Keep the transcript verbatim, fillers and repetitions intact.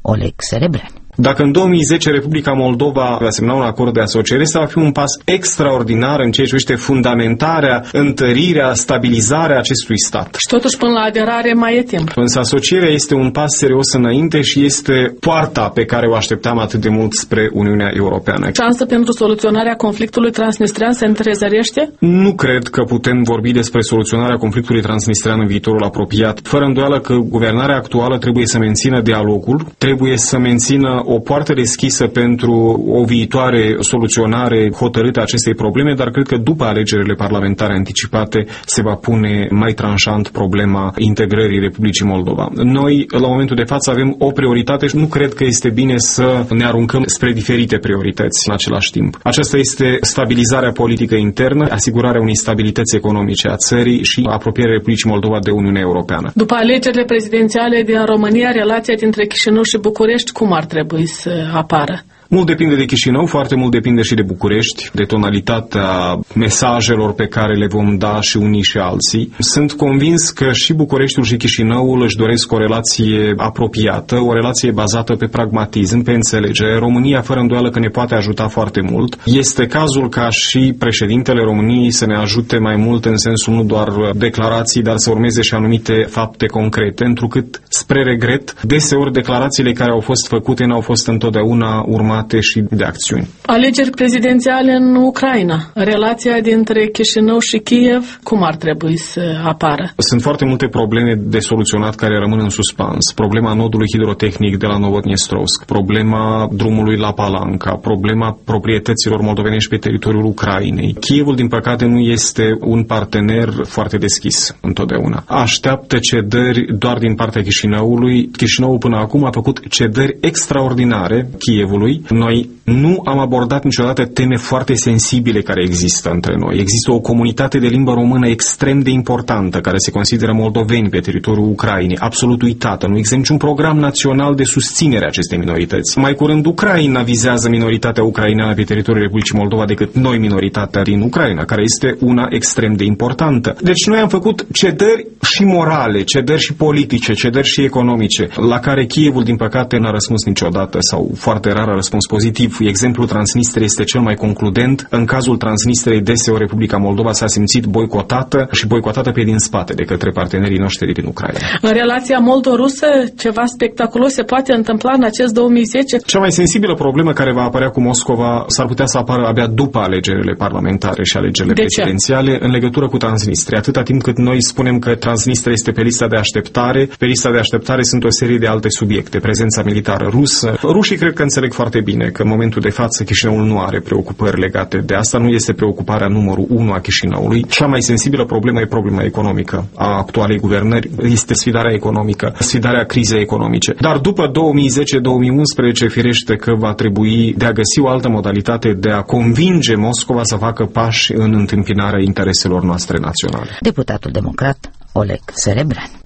Oleg Serebrean. Dacă în două mii zece Republica Moldova va semna un acord de asociere, ăsta va fi un pas extraordinar în ceea ce privește fundamentarea, întărirea, stabilizarea acestui stat. Și totuși până la aderare mai e timp. Însă asocierea este un pas serios înainte și este poarta pe care o așteptam atât de mult spre Uniunea Europeană. Șansă pentru soluționarea conflictului transnistrean se întrezărește? Nu cred că putem vorbi despre soluționarea conflictului transnistrean în viitorul apropiat. Fără îndoială că guvernarea actuală trebuie să mențină dialogul, trebuie să mențină o poartă deschisă pentru o viitoare soluționare hotărâtă a acestei probleme, dar cred că după alegerile parlamentare anticipate se va pune mai tranșant problema integrării Republicii Moldova. Noi, la momentul de față, avem o prioritate și nu cred că este bine să ne aruncăm spre diferite priorități în același timp. Aceasta este stabilizarea politică internă, asigurarea unei stabilități economice a țării și apropierea Republicii Moldova de Uniunea Europeană. După alegerile prezidențiale din România, relația dintre Chișinău și București cum ar trebui să apară? Mult depinde de Chișinău, foarte mult depinde și de București, de tonalitatea mesajelor pe care le vom da și unii și alții. Sunt convins că și Bucureștiul și Chișinăul își doresc o relație apropiată, o relație bazată pe pragmatism, pe înțelegere. România, fără îndoială că ne poate ajuta foarte mult. Este cazul ca și președintele României să ne ajute mai mult în sensul nu doar declarații, dar să urmeze și anumite fapte concrete, întrucât, spre regret, deseori declarațiile care au fost făcute n-au fost întotdeauna urmate și de acțiuni. Alegeri prezidențiale în Ucraina. Relația dintre Chișinău și Kiev, cum ar trebui să apară? Sunt foarte multe probleme de soluționat care rămân în suspans. Problema nodului hidrotehnic de la Novotniestrovsk, problema drumului la Palanca, problema proprietăților moldovenești pe teritoriul Ucrainei. Kievul, din păcate, nu este un partener foarte deschis întotdeauna. Așteaptă cedări doar din partea Chișinăului. Chișinăul până acum a făcut cedări extraordinare Kievului. Noi nu am abordat niciodată teme foarte sensibile care există între noi. Există o comunitate de limbă română extrem de importantă, care se consideră moldoveni pe teritoriul Ucrainei, absolut uitată. Nu există niciun program național de susținere a acestei minorități. Mai curând, Ucraina vizează minoritatea ucraineană pe teritoriul Republicii Moldova decât noi minoritatea din Ucraina, care este una extrem de importantă. Deci noi am făcut cedări și morale, cedări și politice, cedări și economice, la care Kievul, din păcate, n-a răspuns niciodată sau foarte rar a răspuns pozitiv. Exemplul Transnistriei este cel mai concludent. În cazul Transnistriei, deseori Republica Moldova s-a simțit boicotată și boicotată pe din spate de către partenerii noștri din Ucraina. În relația moldo-rusă, ceva spectaculos se poate întâmpla în acest două mii zece? Cea mai sensibilă problemă care va apărea cu Moscova s-ar putea să apară abia după alegerile parlamentare și alegerile de prezidențiale ce? În legătură cu Transnistria. Atâta timp cât noi spunem că Transnistria este pe lista de așteptare, pe lista de așteptare sunt o serie de alte subiecte. Prezența militară rusă. Rușii cred că înțeleg foarte bine că în momentul de față Chișinăul nu are preocupări legate de asta, nu este preocuparea numărul unu a Chișinăului. Cea mai sensibilă problemă e problema economică a actualei guvernări, este sfidarea economică, sfidarea crizei economice. Dar după două mii zece două mii unsprezece firește că va trebui de a găsi o altă modalitate de a convinge Moscova să facă pași în întâmpinarea intereselor noastre naționale. Deputatul democrat Oleg Serebrean.